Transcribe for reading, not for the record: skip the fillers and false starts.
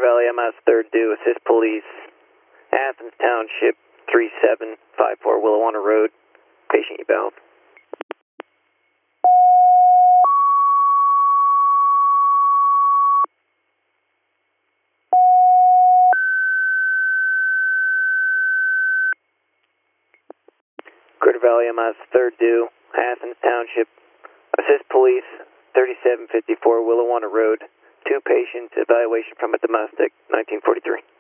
Valley MS 3rd due, assist police, Athens Township 3754 Willowanna Road, patient eval. Crater Valley MS 3rd due, Athens Township, assist police 3754 Willowanna Road, 2 patients, evaluation from a domestic, 1943.